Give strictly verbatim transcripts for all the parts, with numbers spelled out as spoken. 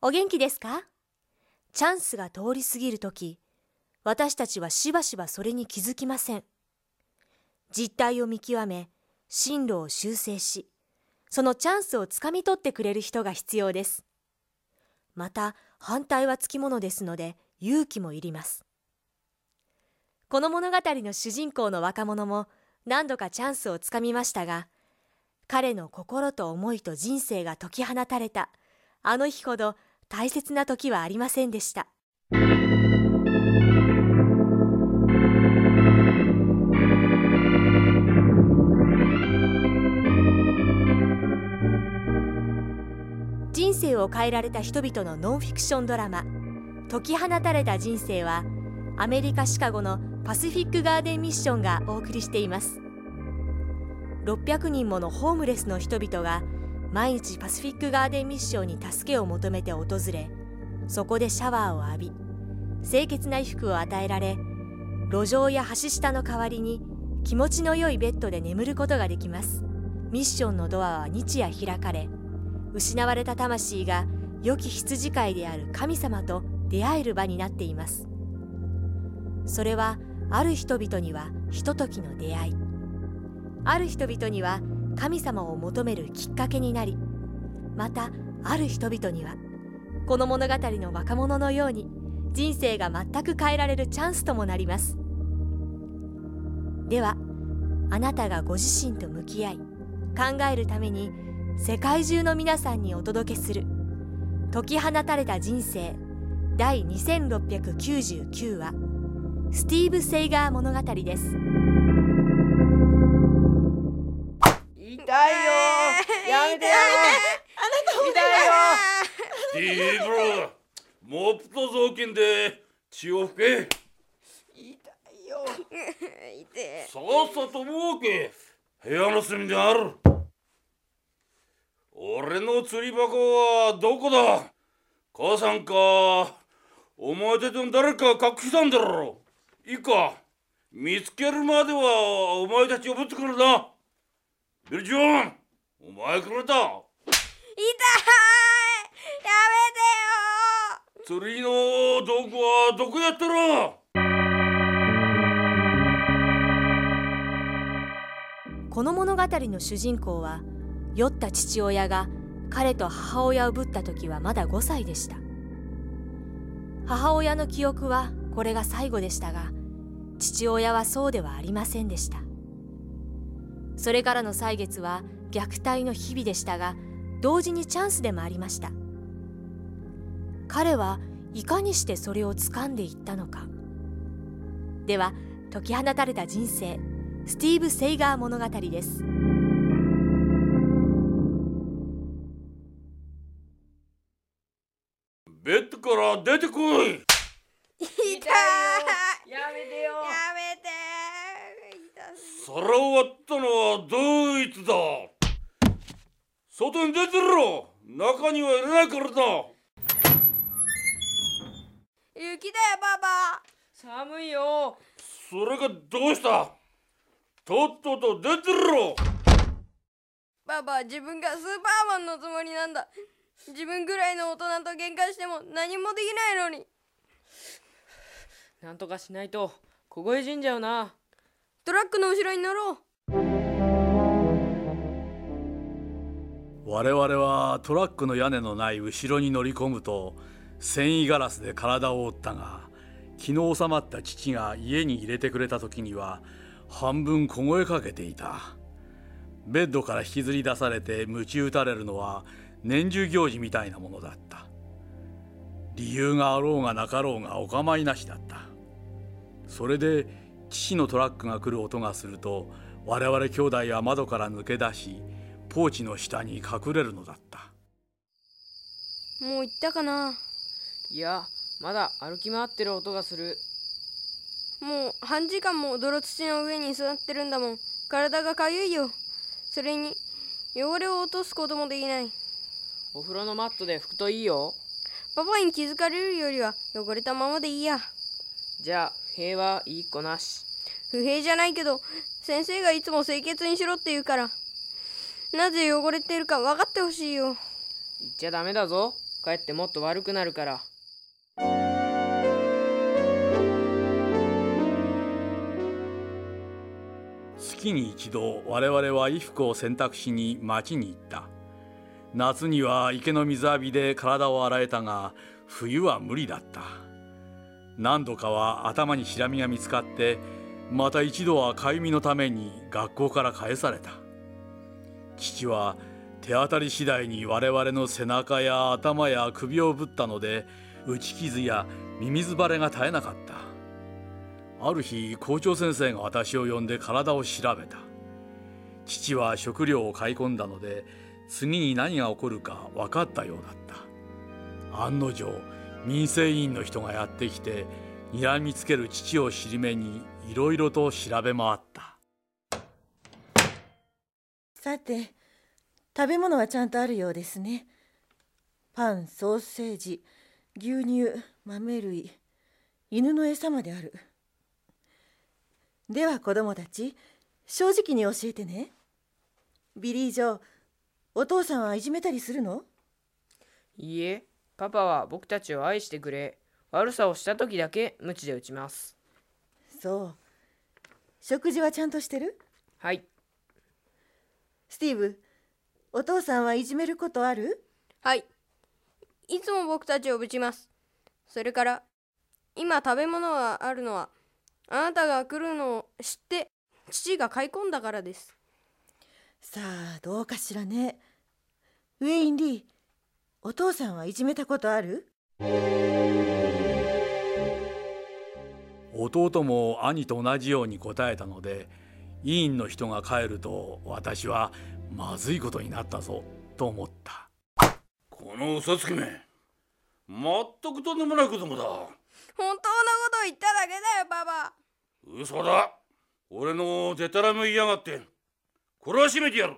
お元気ですか？チャンスが通り過ぎるとき、私たちはしばしばそれに気づきません。実態を見極め、進路を修正し、そのチャンスをつかみ取ってくれる人が必要です。また、反対はつきものですので、勇気もいります。この物語の主人公の若者も何度かチャンスをつかみましたが、彼の心と思いと人生が解き放たれたあの日ほど大切な時はありませんでした。人生を変えられた人々のノンフィクションドラマ「解き放たれた人生」はアメリカ・シカゴのパシフィックガーデンミッションがお送りしています。ろっぴゃくにんものホームレスの人々が毎日パシフィックガーデンミッションに助けを求めて訪れ、そこでシャワーを浴び、清潔な衣服を与えられ、路上や橋下の代わりに気持ちの良いベッドで眠ることができます。ミッションのドアは日夜開かれ、失われた魂が良き羊飼いである神様と出会える場になっています。それはある人々にはひとときの出会い、ある人々には神様を求めるきっかけになり、またある人々にはこの物語の若者のように人生が全く変えられるチャンスともなります。では、あなたがご自身と向き合い考えるために世界中の皆さんにお届けする解き放たれた人生第にせんろっぴゃくきゅうじゅうきゅう話スティーブ・セイガー物語です。 痛いよ、やめてよ、 あなたも痛いよ。 スティーブ、モップと雑巾で血を拭け。 痛いよ。 痛い。 さっさと動け。部屋の隅である。俺の釣り箱はどこだ？母さんか、お前たちの誰か隠したんだろう。いいか、見つけるまではお前たちをぶってくるな。ビル・ジョン、お前からだ。 痛い、やめてよ。 釣りの道具はどこやったら？ この物語の主人公は酔った父親が彼と母親をぶった時はまだごさいでした。母親の記憶はこれが最後でしたが、父親はそうではありませんでした。それからの歳月は虐待の日々でしたが、同時にチャンスでもありました。彼はいかにしてそれを掴んでいったのか。では、解き放たれた人生スティーブ・セイガー物語です。 ベッドから出てこい。 痛いよ、やめてよ。やめて。 皿を割ったのはどいつだ？外に出てろ。中には入れないからだ。 雪だよ、パパ。寒いよ。 それがどうした？とっとと出てろ。 パパ、自分がスーパーマンのつもりなんだ。自分ぐらいの大人と喧嘩しても何もできないのに。 なんとかしないと凍え死んじゃうな。 トラックの後ろに乗ろう。 我々はトラックの屋根のない後ろに乗り込むと繊維ガラスで体を覆ったが、昨日収まった父が家に入れてくれた時には半分凍えかけていた。ベッドから引きずり出されて鞭打たれるのは年中行事みたいなものだった。理由があろうがなかろうがお構いなしだった。それで父のトラックが来る音がすると、我々兄弟は窓から抜け出し、ポーチの下に隠れるのだった。 もう行ったかな。 いや、まだ歩き回ってる音がする。 もう半時間も泥土の上に座ってるんだもん。体がかゆいよ。それに汚れを落とすこともできない。 お風呂のマットで拭くといいよ。 パパに気づかれるよりは汚れたままでいいや。 じゃあ塀はいい子なし。 不平じゃないけど、先生がいつも清潔にしろって言うから、なぜ汚れてるか分かってほしいよ。 言っちゃダメだぞ。 かえってもっと悪くなるから。 月に一度我々は衣服を洗濯しに町に行った。夏には池の水浴びで体を洗えたが、冬は無理だった。何度かは頭にシラミが見つかって、また一度はかゆみのために学校から返された。父は手当たり次第に我々の背中や頭や首をぶったので、打ち傷やミミズ腫れが絶えなかった。ある日、校長先生が私を呼んで体を調べた。父は食料を買い込んだので、次に何が起こるか分かったようだった。案の定、民生委員の人がやってきて、睨みつける父を尻目にいろいろと調べ回った。 さて、食べ物はちゃんとあるようですね。パン、ソーセージ、牛乳、豆類、犬の餌まである。では子供たち、正直に教えてね。ビリー・ジョー、お父さんはいじめたりするの？ いいえ、パパは僕たちを愛してくれ、悪さをした時だけ鞭で打ちます。 そう。食事はちゃんとしてる？ はい。 スティーブ、お父さんはいじめることある？ はい。いつも僕たちをぶちます。それから今食べ物があるのはあなたが来るのを知って父が買い込んだからです。 さあ、どうかしらね。ウェイン・リー、お父さんはいじめたことある？ 弟も兄と同じように答えたので、委員の人が帰ると私はまずいことになったぞと思った。 この嘘つきめ、全くとんでもない子供だ。 本当のこと言っただけだよ、パパ。 嘘だ。俺のデタラメを言いやがって、これは閉めてやる。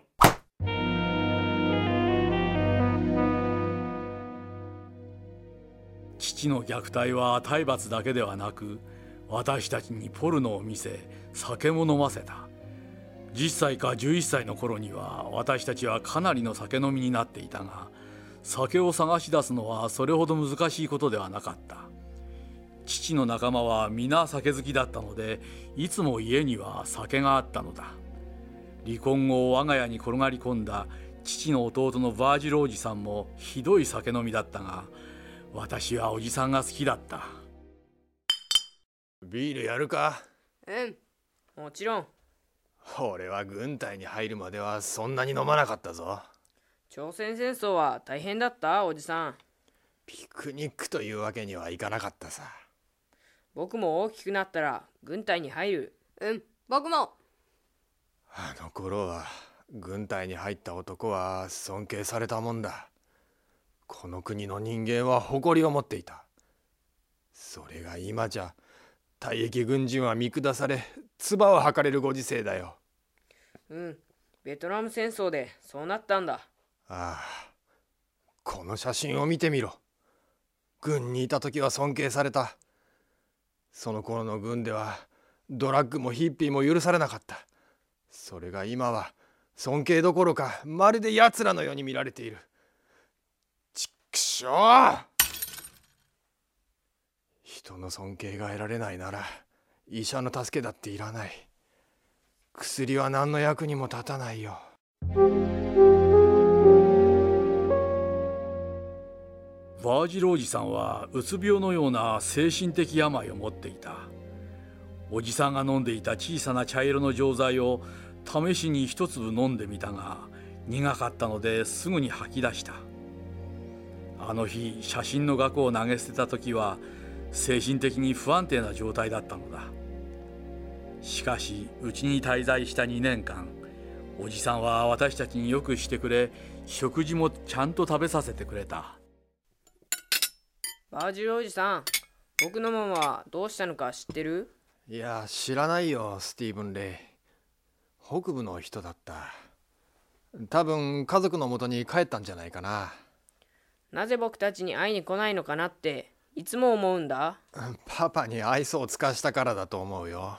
父の虐待は体罰だけではなく、私たちにポルノを見せ、酒も飲ませた。じゅっさいかじゅういっさいの頃には私たちはかなりの酒飲みになっていたが、酒を探し出すのはそれほど難しいことではなかった。父の仲間は皆酒好きだったので、いつも家には酒があったのだ。離婚後我が家に転がり込んだ父の弟のバージルおじさんもひどい酒飲みだったが、私はおじさんが好きだった。 ビールやるか？ うん、もちろん。 俺は軍隊に入るまではそんなに飲まなかったぞ。 朝鮮戦争は大変だった、おじさん。 ピクニックというわけにはいかなかったさ。 僕も大きくなったら軍隊に入る。 うん、僕も。 あの頃は軍隊に入った男は尊敬されたもんだ。この国の人間は誇りを持っていた。それが今じゃ退役軍人は見下され、唾を吐かれるご時世だよ。 うん、ベトナム戦争でそうなったんだ。 ああ、この写真を見てみろ。軍にいた時は尊敬された。その頃の軍ではドラッグもヒッピーも許されなかった。それが今は尊敬どころかまるで奴らのように見られている。ちっくしょう！人の尊敬が得られないなら医者の助けだっていらない。薬は何の役にも立たないよ。 バージルおじさんはうつ病のような精神的病を持っていた。おじさんが飲んでいた小さな茶色の錠剤を試しに一粒飲んでみたが、苦かったのですぐに吐き出した。あの日写真の額を投げ捨てた時は精神的に不安定な状態だったのだ。しかしうちに滞在したにねんかん、おじさんは私たちによくしてくれ、食事もちゃんと食べさせてくれた。 バージルおじさん、僕のママはどうしたのか知ってる？ いや、知らないよ、スティーブン・レイ。北部の人だった。多分家族のもとに帰ったんじゃないかな。 なぜ僕たちに会いに来ないのかなっていつも思うんだ。 パパに愛想を尽かしたからだと思うよ。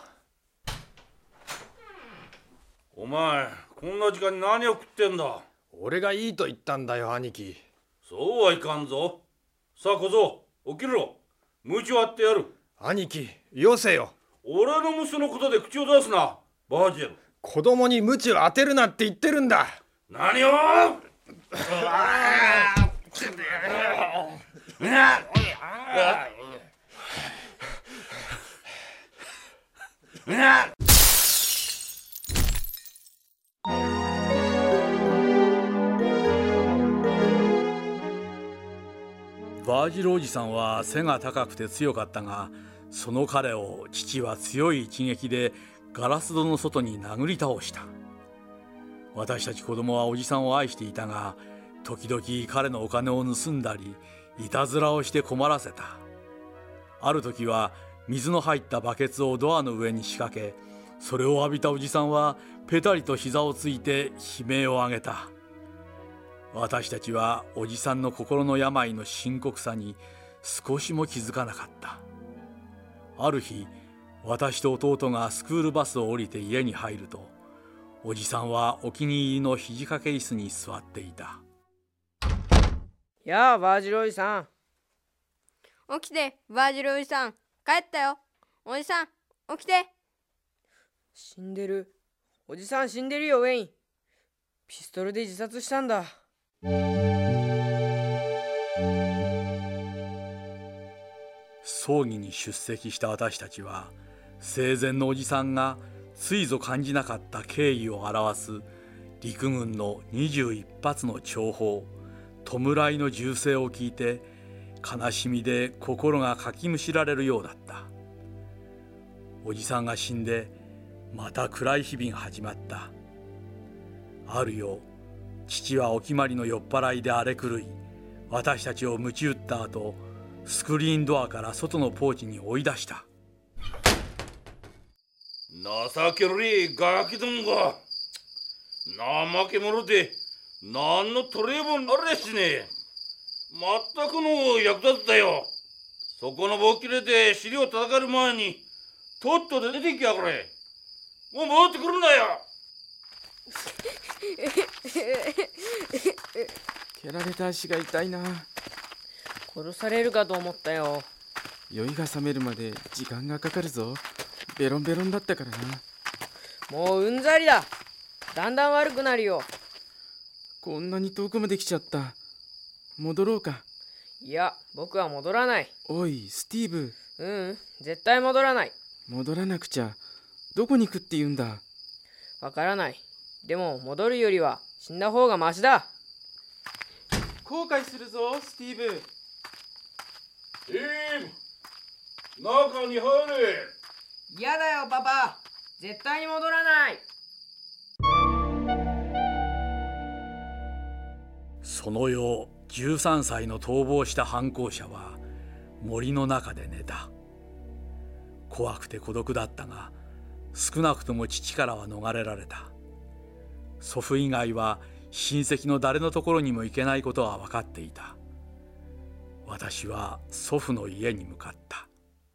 お前、こんな時間に何を食ってんだ？ 俺がいいと言ったんだよ、兄貴。 そうはいかんぞ。さあ小僧、起きろ。鞭を割ってやる。 兄貴、よせよ。 俺の娘のことで口を出すな、バージェル。 子供に鞭を当てるなって言ってるんだ。 何をバージルおじさんは背が高くて強かったが、その彼を父は強い一撃でガラス戸の外に殴り倒した。私たち子供はおじさんを愛していたが、時々彼のお金を盗んだりいたずらをして困らせた。ある時は水の入ったバケツをドアの上に仕掛け、それを浴びたおじさんはペタリと膝をついて悲鳴を上げた。私たちはおじさんの心の病の深刻さに少しも気づかなかった。ある日、私と弟がスクールバスを降りて家に入ると、おじさんはお気に入りの肘掛け椅子に座っていた。 やあ、バージルおじさん。 起きて、バージルおじさん。帰ったよ。おじさん、起きて。 死んでる。おじさん死んでるよ、ウェイン。ピストルで自殺したんだ。 葬儀に出席した私たちは、生前のおじさんがついぞ感じなかった敬意を表す陸軍のにじゅういち発の弔砲、弔いの銃声を聞いて、悲しみで心がかきむしられるようだった。おじさんが死んで、また暗い日々が始まった。ある夜、父はお決まりの酔っ払いで荒れ狂い、私たちを鞭打った後、スクリーンドアから外のポーチに追い出した。 情けるいガキどもが、怠け者で何の取り柄もあれしねえ。まったくの役立ったよ。そこの棒切れで尻を叩かれる前にとっとと出てきやがれ。もう戻ってくるんだよ。 蹴られた足が痛いな。 殺されるかと思ったよ。 酔いが覚めるまで時間がかかるぞ。ベロンベロンだったからな。 もううんざりだ。だんだん悪くなるよ。 こんなに遠くまで来ちゃった。戻ろうか。 いや、僕は戻らない。 おい、スティーブ。 ううん、絶対戻らない。 戻らなくちゃ。どこに行くって言うんだ。 わからない。でも戻るよりは死んだ方がマシだ。 後悔するぞ、スティーブ。 スティーブ、中に入れ。 嫌だよ、パパ。絶対に戻らない。 その夜、じゅうさんさいの逃亡した犯行者は森の中で寝た。怖くて孤独だったが、少なくとも父からは逃れられた。祖父以外は親戚の誰のところにも行けないことは分かっていた。私は祖父の家に向かった。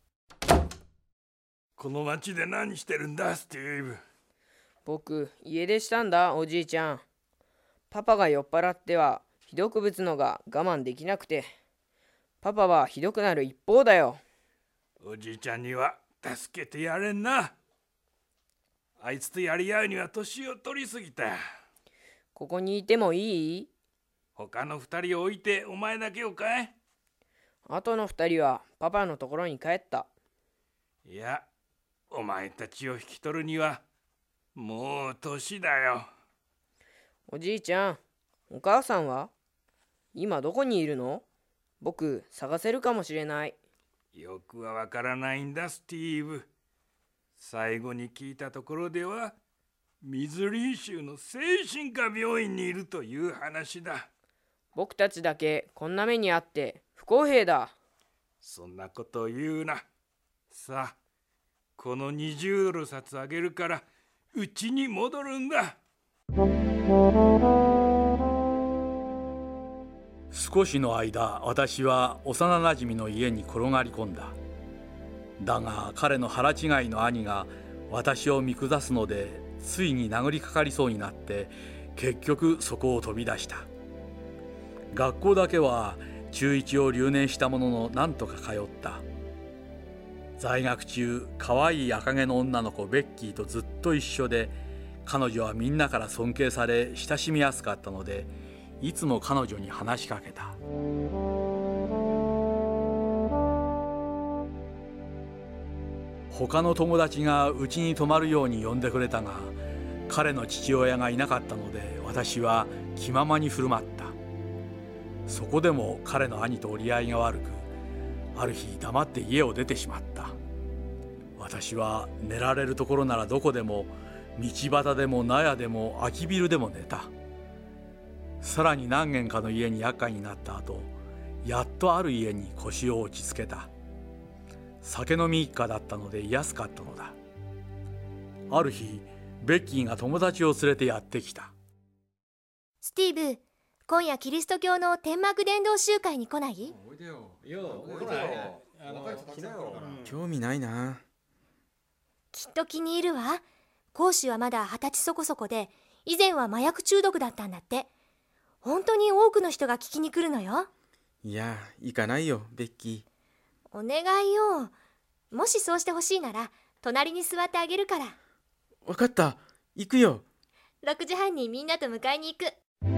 この町で何してるんだ、スティーブ。 僕、家出したんだ、おじいちゃん。パパが酔っ払ってはひどくぶつのが我慢できなくて、パパはひどくなる一方だよ。 おじいちゃんには助けてやれんな。あいつとやり合うには年を取りすぎた。 ここにいてもいい？ 他の二人を置いてお前だけをかい？ あとの二人はパパのところに帰った。 いや、お前たちを引き取るにはもう年だよ。 おじいちゃん、お母さんは今どこにいるの？僕探せるかもしれない。 よくはわからないんだ、スティーブ。最後に聞いたところではミズリー州の精神科病院にいるという話だ。 僕たちだけこんな目にあって不公平だ。 そんなことを言うな。さあ、このにじゅうドル札あげるからうちに戻るんだ。 少しの間、私は幼なじみの家に転がり込んだ。だが彼の腹違いの兄が私を見下すので、ついに殴りかかりそうになって、結局そこを飛び出した。 学校だけは中いちを留年したもののなんとか通った。在学中、可愛い赤毛の女の子ベッキーとずっと一緒で、彼女はみんなから尊敬され親しみやすかったので、いつも彼女に話しかけた。他の友達がうちに泊まるように呼んでくれたが、彼の父親がいなかったので、私は気ままに振る舞った。そこでも彼の兄と折り合いが悪く、ある日黙って家を出てしまった。私は寝られるところならどこでも、道端でも納屋でも空きビルでも寝た。さらに何軒かの家に厄介になった後、やっとある家に腰を落ち着けた。酒飲み一家だったので安かったのだ。ある日、ベッキーが友達を連れてやってきた。 スティーブ、今夜キリスト教の天幕伝道集会に来ない？ 興味ないな。 きっと気に入るわ。講師はまだ二十歳そこそこで、以前は麻薬中毒だったんだって。本当に多くの人が聞きに来るのよ。 いや、行かないよ、ベッキー。 お願いよ。もしそうしてほしいなら、隣に座ってあげるから。 わかった、行くよ。 ろくじはんにみんなと迎えに行く。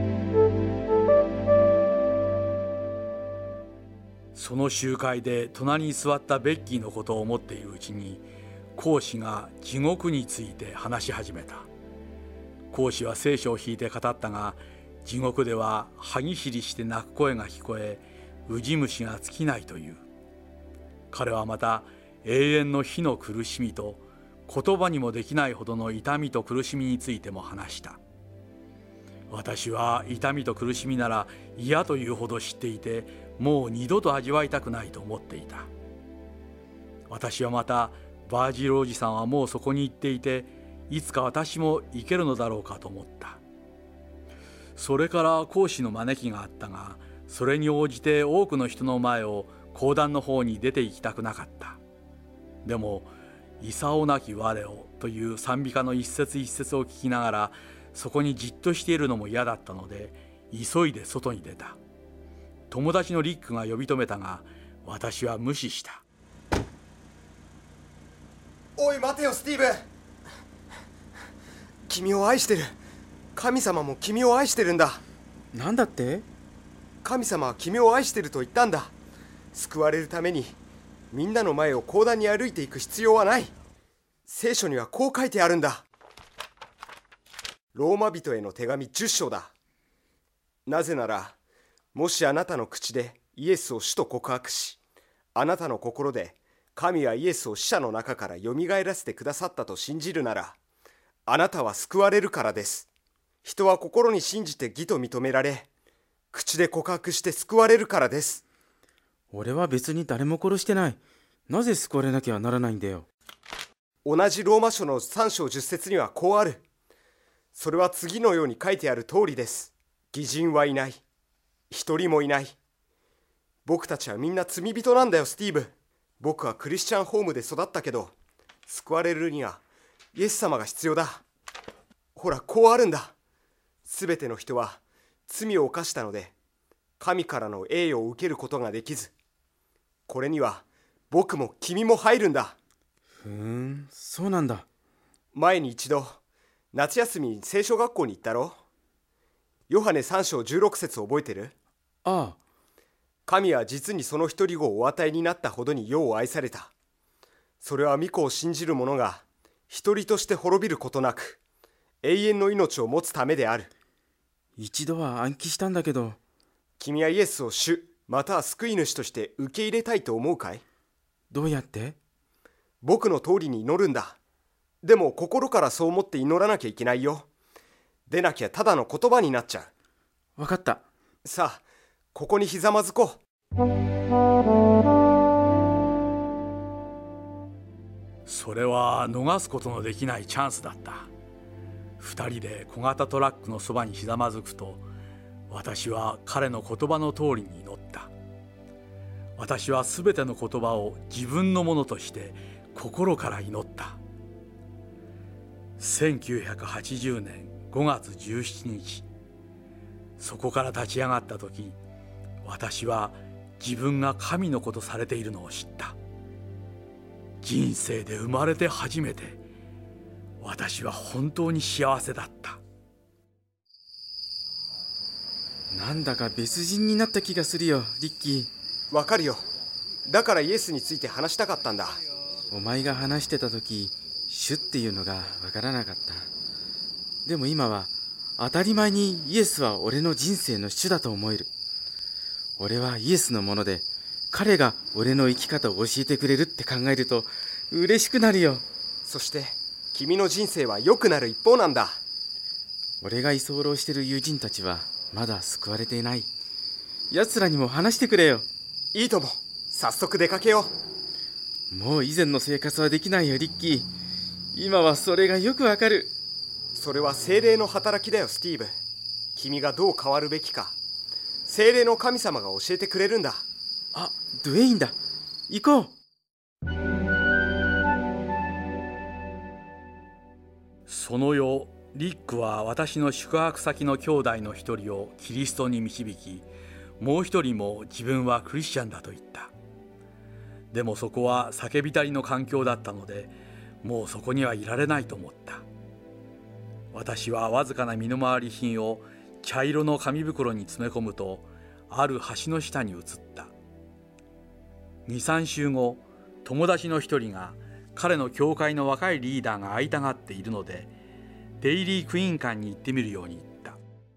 その集会で隣に座ったベッキーのことを思っているうちに、講師が地獄について話し始めた。講師は聖書を引いて語ったが、地獄では歯ぎしりして泣く声が聞こえ、ウジ虫が尽きないという。彼はまた永遠の火の苦しみと、言葉にもできないほどの痛みと苦しみについても話した。私は痛みと苦しみなら嫌というほど知っていて、もう二度と味わいたくないと思っていた。私はまた、バージルおじさんはもうそこに行っていて、いつか私も行けるのだろうかと思った。それから講師の招きがあったが、それに応じて多くの人の前を講談の方に出て行きたくなかった。でも、功なき我をという賛美歌の一節一節を聞きながら、そこにじっとしているのも嫌だったので、急いで外に出た。友達のリックが呼び止めたが、私は無視した。 おい待てよスティーブ。君を愛してる。神様も君を愛してるんだ。 なんだって？ 神様は君を愛してると言ったんだ。救われるためにみんなの前を講談に歩いていく必要はない。聖書にはこう書いてあるんだ。ローマ人への手紙じゅっ章だ。なぜなら、もしあなたの口でイエスを主と告白し、あなたの心で神はイエスを死者の中からよみがえらせてくださったと信じるなら、あなたは救われるからです。人は心に信じて義と認められ、口で告白して救われるからです。 俺は別に誰も殺してない。なぜ救われなきゃならないんだよ。 同じローマ書のさん章じゅっ節にはこうある。それは次のように書いてある通りです。義人はいない。一人もいない。僕たちはみんな罪人なんだよスティーブ。僕はクリスチャンホームで育ったけど、救われるにはイエス様が必要だ。ほらこうあるんだ。すべての人は罪を犯したので、神からの栄誉を受けることができず、これには僕も君も入るんだ。 ふーん、そうなんだ。 前に一度夏休みに聖書学校に行ったろ。ヨハネさん章じゅうろく節を覚えてる？ ああ。 神は実にその一人子をお与えになったほどに世を愛された。それは御子を信じる者が一人として滅びることなく、永遠の命を持つためである。 一度は暗記したんだけど。 君はイエスを主、または救い主として受け入れたいと思うかい？ どうやって？ 僕の通りに祈るんだ。でも心からそう思って祈らなきゃいけないよ。でなきゃただの言葉になっちゃう。 わかった。 さあ、ここにひざまずこう。 それは逃すことのできないチャンスだった。二人で小型トラックのそばにひざまずくと、私は彼の言葉の通りに祈った。私はすべての言葉を自分のものとして心から祈った。せんきゅうひゃくはちじゅうねんごがつじゅうしちにち、 そこから立ち上がった時、私は自分が神の子とされているのを知った。人生で生まれて初めて私は本当に幸せだった。 なんだか別人になった気がするよ、リッキー。 わかるよ。だからイエスについて話したかったんだ。 お前が話してた時、主っていうのがわからなかった。でも今は当たり前にイエスは俺の人生の主だと思える。俺はイエスのもので、彼が俺の生き方を教えてくれるって考えると嬉しくなるよ。 そして君の人生は良くなる一方なんだ。 俺が居候してる友人たちはまだ救われていない。奴らにも話してくれよ。 いいとも。早速出かけよう。もう以前の生活はできないよ、リッキー。今はそれがよくわかる。 それは聖霊の働きだよ、スティーブ。君がどう変わるべきか、聖霊の神様が教えてくれるんだ。 あ、ドゥエインだ。行こう。 その夜、リックは私の宿泊先の兄弟の一人をキリストに導き、もう一人も自分はクリスチャンだと言った。でもそこは酒浸りの環境だったので、もうそこにはいられないと思った。私はわずかな身の回り品を茶色の紙袋に詰め込むと、ある橋の下に移った。に、さん週後、友達の一人が彼の教会の若いリーダーが会いたがっているので、デイリークイーン館に行ってみるように言った。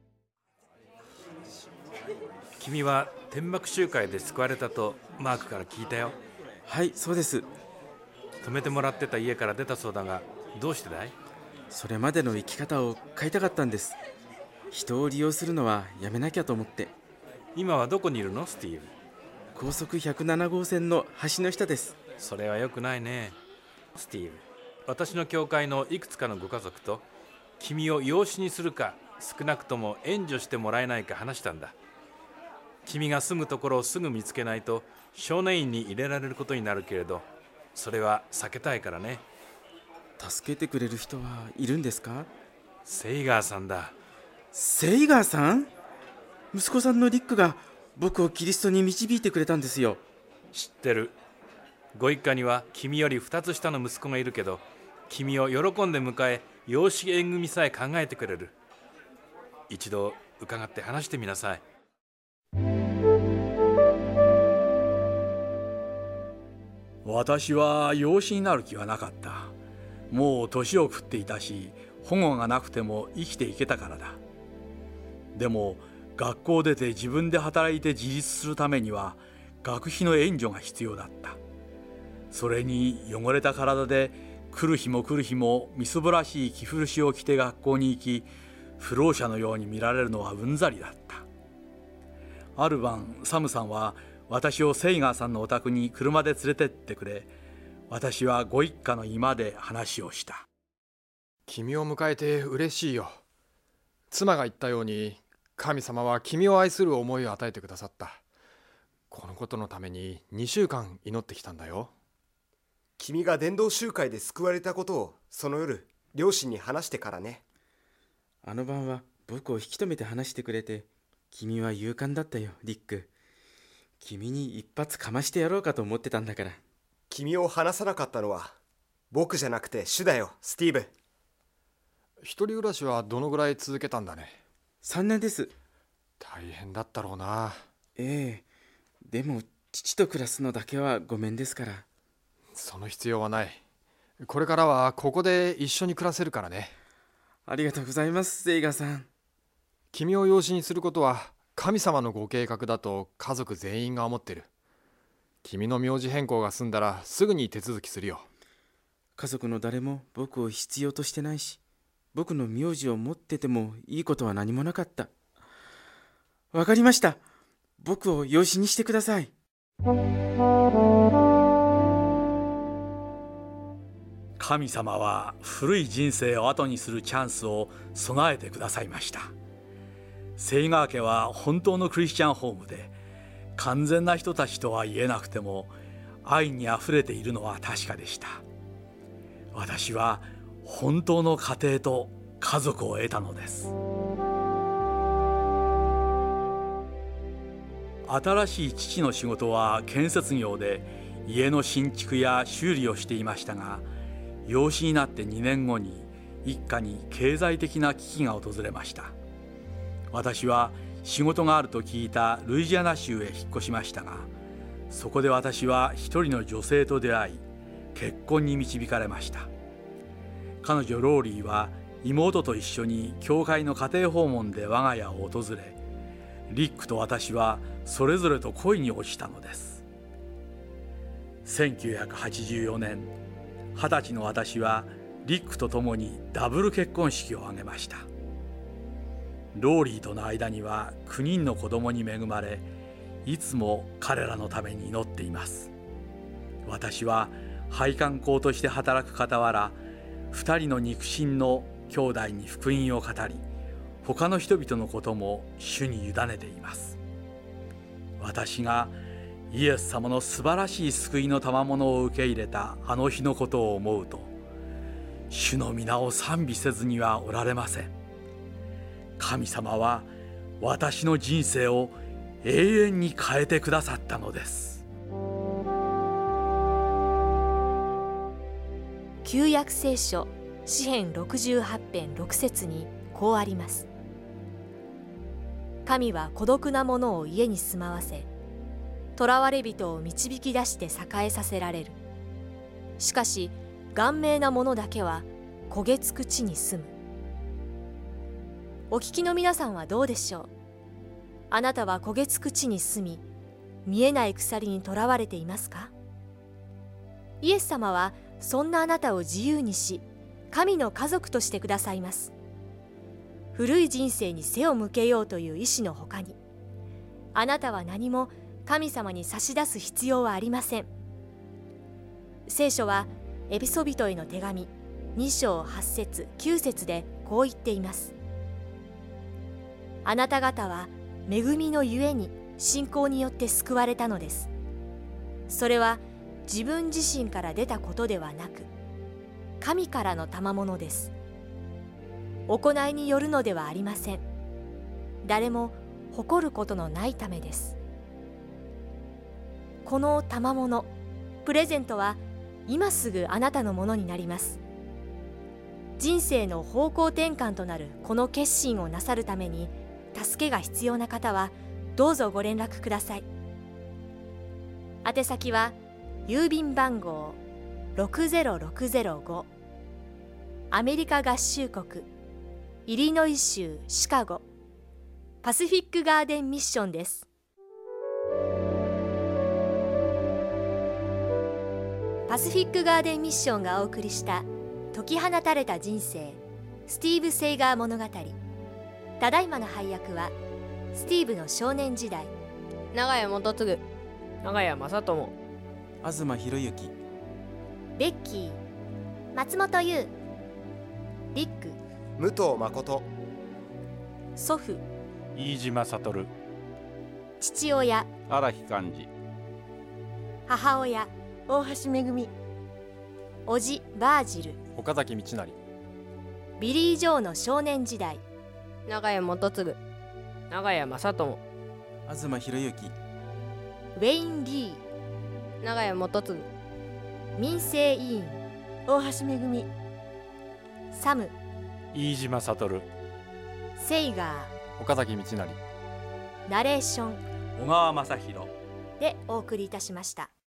君は天幕集会で救われたとマークから聞いたよ。 はい、そうです。 泊めてもらってた家から出たそうだが、どうしてだい？ それまでの生き方を変えたかったんです。人を利用するのはやめなきゃと思って。 今はどこにいるの、スティーブ？ 高速ひゃくなな号線の橋の下です。 それは良くないね、スティーブ。私の教会のいくつかのご家族と君を養子にするか、少なくとも援助してもらえないか話したんだ。君が住むところをすぐ見つけないと少年院に入れられることになるけれど、それは避けたいからね。 助けてくれる人はいるんですか？ セイガーさんだ。 セイガーさん？息子さんのリックが僕をキリストに導いてくれたんですよ。 知ってる。ご一家には君より二つ下の息子がいるけど、君を喜んで迎え、養子縁組さえ考えてくれる。一度伺って話してみなさい。 私は養子になる気はなかった。もう年を食っていたし、保護がなくても生きていけたからだ。でも学校を出て自分で働いて自立するためには学費の援助が必要だった。それに汚れた体で来る日も来る日もみすぼらしい着古しを着て学校に行き、不老者のように見られるのはうんざりだった。ある晩、サムさんは私をセイガーさんのお宅に車で連れてってくれ、私はご一家の居間で話をした。 君を迎えて嬉しいよ。妻が言ったように、神様は君を愛する思いを与えてくださった。このことのためににしゅうかん祈ってきたんだよ。 君が伝道集会で救われたことをその夜両親に話してからね。 あの晩は僕を引き止めて話してくれて、君は勇敢だったよ、リック。君に一発かましてやろうかと思ってたんだから。 君を話さなかったのは僕じゃなくて主だよ、スティーブ。 一人暮らしはどのぐらい続けたんだね？ さんねんです。 大変だったろうな。 ええ、でも父と暮らすのだけはごめんですから。 その必要はない。これからはここで一緒に暮らせるからね。 ありがとうございます、セイガさん。 君を養子にすることは神様のご計画だと家族全員が思ってる。君の名字変更が済んだらすぐに手続きするよ。 家族の誰も僕を必要としてないし、僕の名字を持っててもいいことは何もなかった。わかりました。僕を養子にしてください。 神様は古い人生を後にするチャンスを備えてくださいました。セイガー家は本当のクリスチャンホームで、完全な人たちとは言えなくても愛にあふれているのは確かでした。私は本当の家庭と家族を得たのです。 新しい父の仕事は建設業で家の新築や修理をしていましたが、養子になってにねんごに一家に経済的な危機が訪れました。私は仕事があると聞いたルイジアナ州へ引っ越しましたが、そこで私は一人の女性と出会い、結婚に導かれました。彼女ローリーは妹と一緒に教会の家庭訪問で我が家を訪れ、リックと私はそれぞれと恋に落ちたのです。せんきゅうひゃくはちじゅうよねん、二十歳の私はリックと共にダブル結婚式を挙げました。ローリーとの間にはきゅうにんの子供に恵まれ、いつも彼らのために祈っています。私は配管工として働く傍ら、二人の肉親の兄弟に福音を語り、他の人々のことも主に委ねています。私がイエス様の素晴らしい救いの賜物を受け入れたあの日のことを思うと、主の皆を賛美せずにはおられません。神様は私の人生を永遠に変えてくださったのです。 旧約聖書詩編ろくじゅうはち編ろく節にこうあります。神は孤独な者を家に住まわせ、囚われ人を導き出して栄えさせられる。しかし顔面な者だけは焦げつく地に住む。お聞きの皆さんはどうでしょう。あなたは焦げつく地に住み、見えない鎖にとらわれていますか？イエス様はそんなあなたを自由にし、神の家族としてくださいます。古い人生に背を向けようという意志のほかに、あなたは何も神様に差し出す必要はありません。聖書はエペソビトへの手紙に章はち節きゅう節でこう言っています。あなた方は恵みのゆえに信仰によって救われたのです。それは自分自身から出たことではなく、神からの賜物です。行いによるのではありません。誰も誇ることのないためです。この賜物、プレゼントは今すぐあなたのものになります。人生の方向転換となるこの決心をなさるために、助けが必要な方はどうぞご連絡ください。宛先は郵便番号ろくゼロろくゼロご、アメリカ合衆国イリノイ州シカゴパシフィックガーデンミッションです。パシフィックガーデンミッションがお送りした解き放たれた人生スティーブ・セイガー物語。ただいまの配役はスティーブの少年時代、 長屋元次、 長屋正智、 東博之、 ベッキー、松本優、リック、 武藤誠、 祖父、 飯島悟、 父親、 荒木寛治、 母親、 大橋めぐみ、 叔父バージル、 岡崎道成、 ビリー・ジョーの少年時代、 長屋元次、 長屋正智、 東博之、 ウェイン・リー、 長屋元次、 民生委員、 大橋めぐみ、 サム、 飯島悟、 セイガ岡崎道成、 ー、ナレーション小川雅弘でお送りいたしました。